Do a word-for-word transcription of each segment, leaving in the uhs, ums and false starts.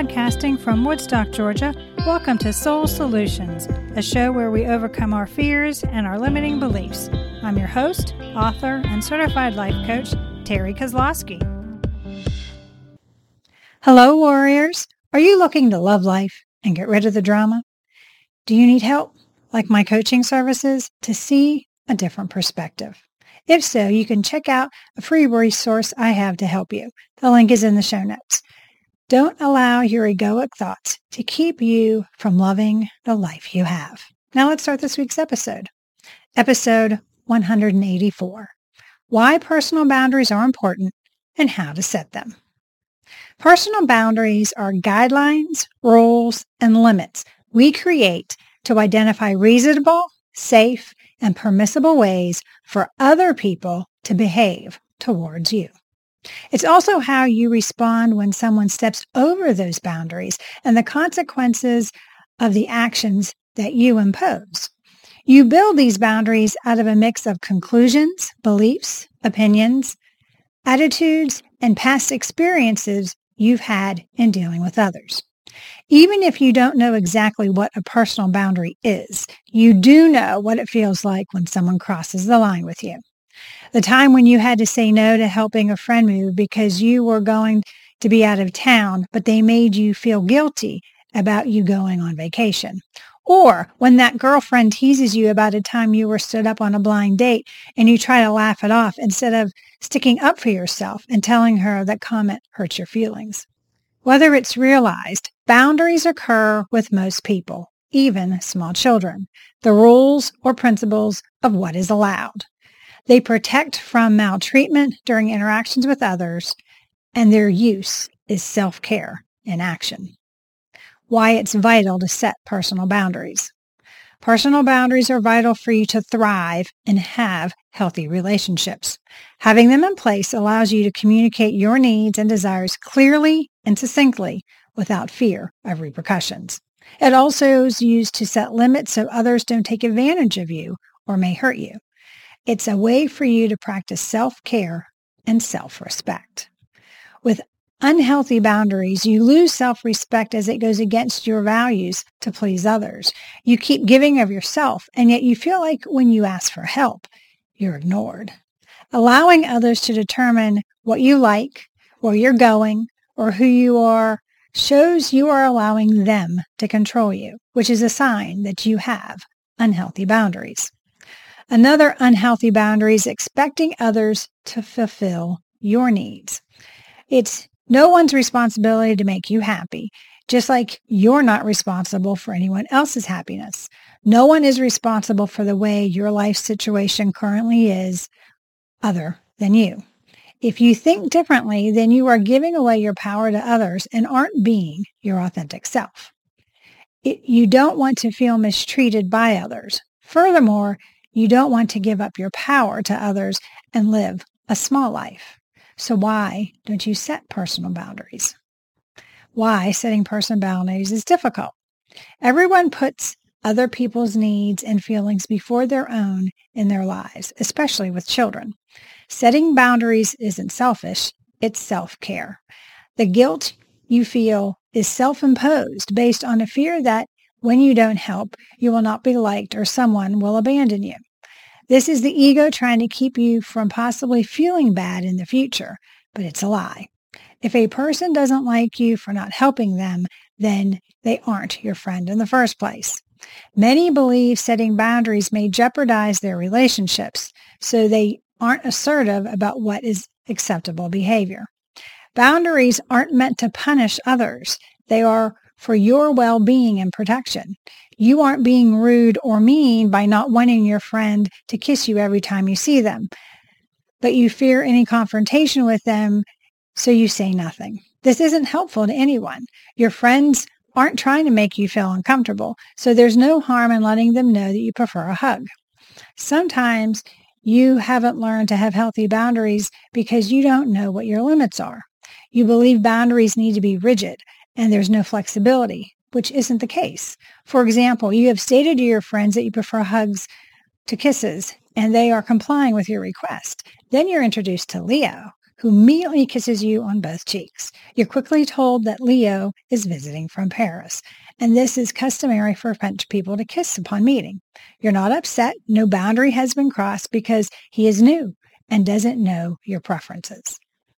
Podcasting from Woodstock, Georgia, welcome to Soul Solutions, a show where we overcome our fears and our limiting beliefs. I'm your host, author, and certified life coach, Terry Kozlowski. Hello, warriors. Are you looking to love life and get rid of the drama? Do you need help, like my coaching services, to see a different perspective? If so, you can check out a free resource I have to help you. The link is in the show notes. Don't allow your egoic thoughts to keep you from loving the life you have. Now let's start this week's episode. Episode one hundred eighty-four. Why personal boundaries are important and how to set them. Personal boundaries are guidelines, rules, and limits we create to identify reasonable, safe, and permissible ways for other people to behave towards you. It's also how you respond when someone steps over those boundaries and the consequences of the actions that you impose. You build these boundaries out of a mix of conclusions, beliefs, opinions, attitudes, and past experiences you've had in dealing with others. Even if you don't know exactly what a personal boundary is, you do know what it feels like when someone crosses the line with you. The time when you had to say no to helping a friend move because you were going to be out of town, but they made you feel guilty about you going on vacation. Or when that girlfriend teases you about a time you were stood up on a blind date and you try to laugh it off instead of sticking up for yourself and telling her that comment hurts your feelings. Whether it's realized, boundaries occur with most people, even small children, the rules or principles of what is allowed. They protect from maltreatment during interactions with others, and their use is self-care in action. Why it's vital to set personal boundaries. Personal boundaries are vital for you to thrive and have healthy relationships. Having them in place allows you to communicate your needs and desires clearly and succinctly without fear of repercussions. It also is used to set limits so others don't take advantage of you or may hurt you. It's a way for you to practice self-care and self-respect. With unhealthy boundaries, you lose self-respect as it goes against your values to please others. You keep giving of yourself, and yet you feel like when you ask for help, you're ignored. Allowing others to determine what you like, where you're going, or who you are shows you are allowing them to control you, which is a sign that you have unhealthy boundaries. Another unhealthy boundary is expecting others to fulfill your needs. It's no one's responsibility to make you happy, just like you're not responsible for anyone else's happiness. No one is responsible for the way your life situation currently is other than you. If you think differently, then you are giving away your power to others and aren't being your authentic self. It, you don't want to feel mistreated by others. Furthermore, you don't want to give up your power to others and live a small life. So why don't you set personal boundaries? Why setting personal boundaries is difficult. Everyone puts other people's needs and feelings before their own in their lives, especially with children. Setting boundaries isn't selfish, it's self-care. The guilt you feel is self-imposed based on a fear that when you don't help, you will not be liked or someone will abandon you. This is the ego trying to keep you from possibly feeling bad in the future, but it's a lie. If a person doesn't like you for not helping them, then they aren't your friend in the first place. Many believe setting boundaries may jeopardize their relationships, so they aren't assertive about what is acceptable behavior. Boundaries aren't meant to punish others. They are for your well-being and protection. You aren't being rude or mean by not wanting your friend to kiss you every time you see them, but you fear any confrontation with them, so you say nothing. This isn't helpful to anyone. Your friends aren't trying to make you feel uncomfortable, so there's no harm in letting them know that you prefer a hug. Sometimes you haven't learned to have healthy boundaries because you don't know what your limits are. You believe boundaries need to be rigid, and there's no flexibility, which isn't the case. For example, you have stated to your friends that you prefer hugs to kisses, and they are complying with your request. Then you're introduced to Leo, who immediately kisses you on both cheeks. You're quickly told that Leo is visiting from Paris, and this is customary for French people to kiss upon meeting. You're not upset. No boundary has been crossed because he is new and doesn't know your preferences.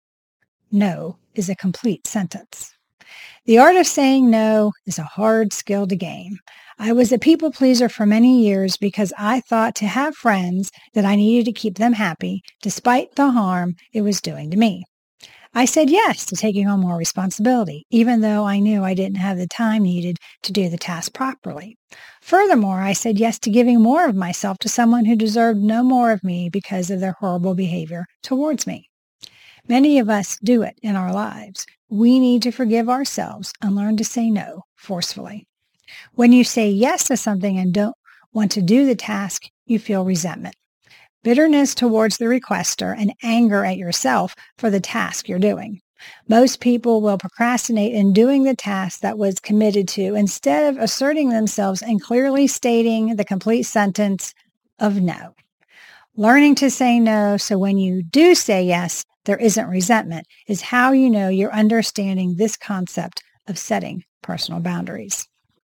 No is a complete sentence. The art of saying no is a hard skill to gain. I was a people pleaser for many years because I thought to have friends that I needed to keep them happy despite the harm it was doing to me. I said yes to taking on more responsibility, even though I knew I didn't have the time needed to do the task properly. Furthermore, I said yes to giving more of myself to someone who deserved no more of me because of their horrible behavior towards me. Many of us do it in our lives. We need to forgive ourselves and learn to say no forcefully. When you say yes to something and don't want to do the task, you feel resentment, bitterness towards the requester, and anger at yourself for the task you're doing. Most people will procrastinate in doing the task that was committed to instead of asserting themselves and clearly stating the complete sentence of no. Learning to say no so when you do say yes, there isn't resentment is how you know you're understanding this concept of setting personal boundaries.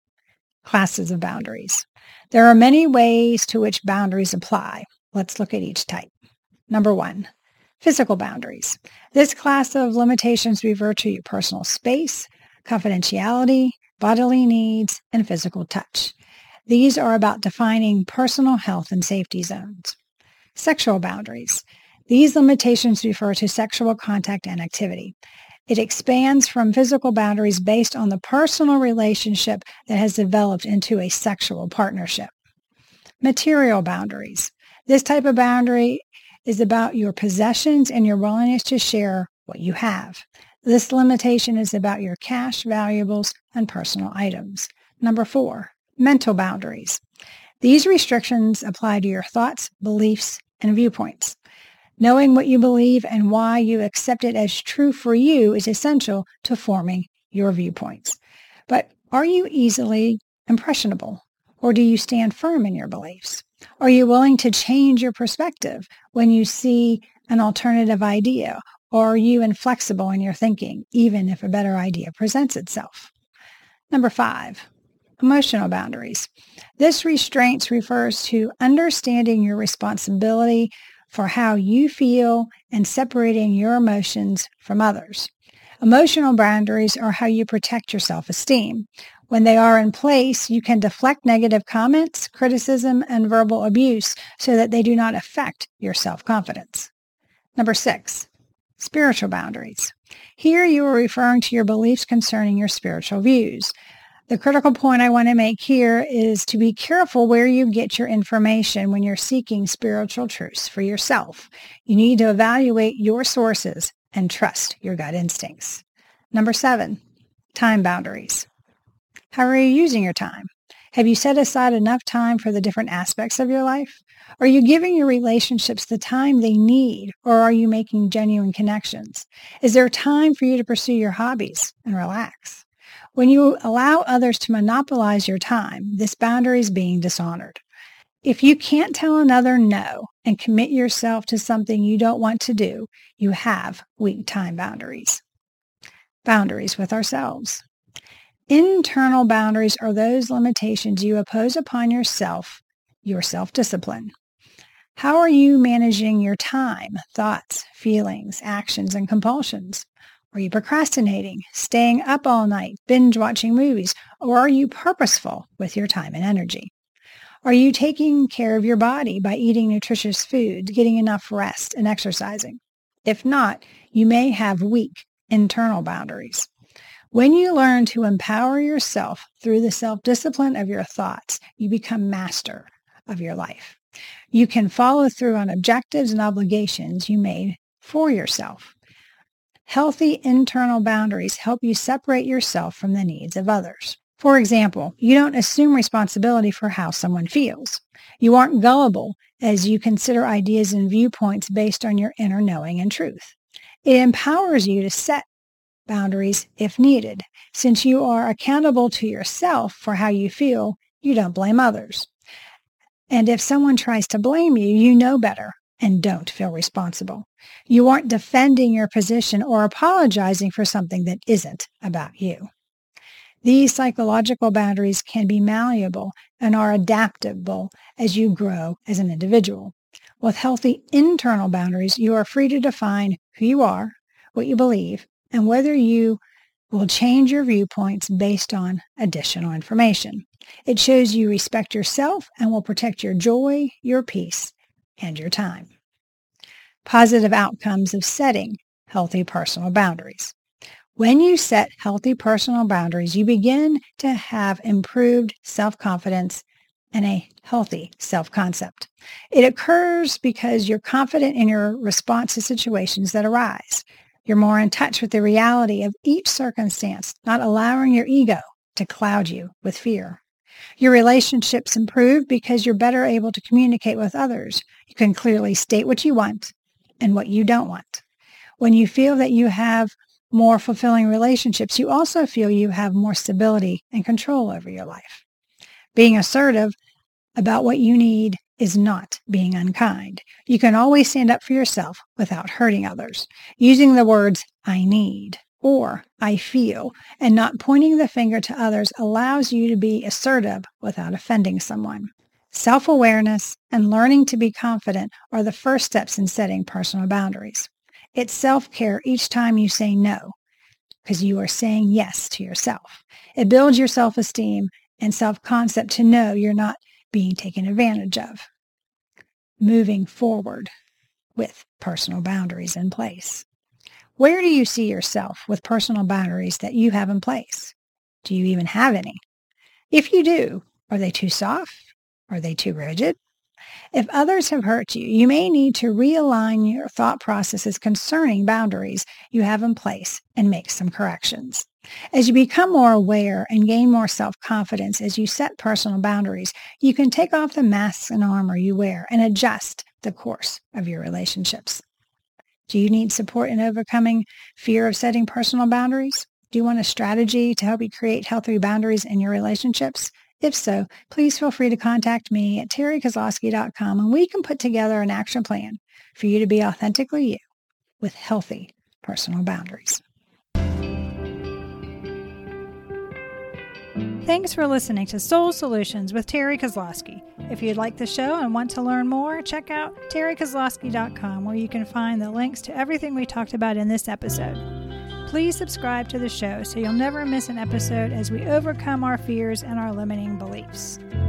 Classes of boundaries. There are many ways to which boundaries apply. Let's look at each type. Number one, physical boundaries. This class of limitations refer to your personal space, confidentiality, bodily needs, and physical touch. These are about defining personal health and safety zones. Sexual boundaries. These limitations refer to sexual contact and activity. It expands from physical boundaries based on the personal relationship that has developed into a sexual partnership. Material boundaries. This type of boundary is about your possessions and your willingness to share what you have. This limitation is about your cash, valuables, and personal items. Number four, mental boundaries. These restrictions apply to your thoughts, beliefs, and viewpoints. Knowing what you believe and why you accept it as true for you is essential to forming your viewpoints. But are you easily impressionable, or do you stand firm in your beliefs? Are you willing to change your perspective when you see an alternative idea, or are you inflexible in your thinking, even if a better idea presents itself? Number five, emotional boundaries. This restraint refers to understanding your responsibility for how you feel and separating your emotions from others. Emotional boundaries are how you protect your self-esteem. When they are in place, you can deflect negative comments, criticism, and verbal abuse so that they do not affect your self-confidence. Number six, spiritual boundaries. Here you are referring to your beliefs concerning your spiritual views. The critical point I want to make here is to be careful where you get your information when you're seeking spiritual truths for yourself. You need to evaluate your sources and trust your gut instincts. Number seven, time boundaries. How are you using your time? Have you set aside enough time for the different aspects of your life? Are you giving your relationships the time they need, or are you making genuine connections? Is there time for you to pursue your hobbies and relax? When you allow others to monopolize your time, this boundary is being dishonored. If you can't tell another no and commit yourself to something you don't want to do, you have weak time boundaries. Boundaries with ourselves. Internal boundaries are those limitations you impose upon yourself, your self-discipline. How are you managing your time, thoughts, feelings, actions, and compulsions? Are you procrastinating, staying up all night, binge watching movies, or are you purposeful with your time and energy? Are you taking care of your body by eating nutritious food, getting enough rest, and exercising? If not, you may have weak internal boundaries. When you learn to empower yourself through the self-discipline of your thoughts, you become master of your life. You can follow through on objectives and obligations you made for yourself. Healthy internal boundaries help you separate yourself from the needs of others. For example, you don't assume responsibility for how someone feels. You aren't gullible as you consider ideas and viewpoints based on your inner knowing and truth. It empowers you to set boundaries if needed. Since you are accountable to yourself for how you feel, you don't blame others. And if someone tries to blame you, you know better. and don't feel responsible. You aren't defending your position or apologizing for something that isn't about you. These psychological boundaries can be malleable and are adaptable as you grow as an individual. With healthy internal boundaries, you are free to define who you are, what you believe, and whether you will change your viewpoints based on additional information. It shows you respect yourself and will protect your joy, your peace, and your time. Positive outcomes of setting healthy personal boundaries. When you set healthy personal boundaries, you begin to have improved self-confidence and a healthy self-concept. It occurs because you're confident in your response to situations that arise. You're more in touch with the reality of each circumstance, not allowing your ego to cloud you with fear. Your relationships improve because you're better able to communicate with others. You can clearly state what you want and what you don't want. When you feel that you have more fulfilling relationships, you also feel you have more stability and control over your life. Being assertive about what you need is not being unkind. You can always stand up for yourself without hurting others. Using the words, I need, or I feel, and not pointing the finger to others allows you to be assertive without offending someone. Self-awareness and learning to be confident are the first steps in setting personal boundaries. It's self-care each time you say no, because you are saying yes to yourself. It builds your self-esteem and self-concept to know you're not being taken advantage of. Moving forward with personal boundaries in place. Where do you see yourself with personal boundaries that you have in place? Do you even have any? If you do, are they too soft? Are they too rigid? If others have hurt you, you may need to realign your thought processes concerning boundaries you have in place and make some corrections. As you become more aware and gain more self-confidence as you set personal boundaries, you can take off the masks and armor you wear and adjust the course of your relationships. Do you need support in overcoming fear of setting personal boundaries? Do you want a strategy to help you create healthy boundaries in your relationships? If so, please feel free to contact me at terry kozlowski dot com and we can put together an action plan for you to be authentically you with healthy personal boundaries. Thanks for listening to Soul Solutions with Terry Kozlowski. If you'd like the show and want to learn more, check out terry kozlowski dot com where you can find the links to everything we talked about in this episode. Please subscribe to the show so you'll never miss an episode as we overcome our fears and our limiting beliefs.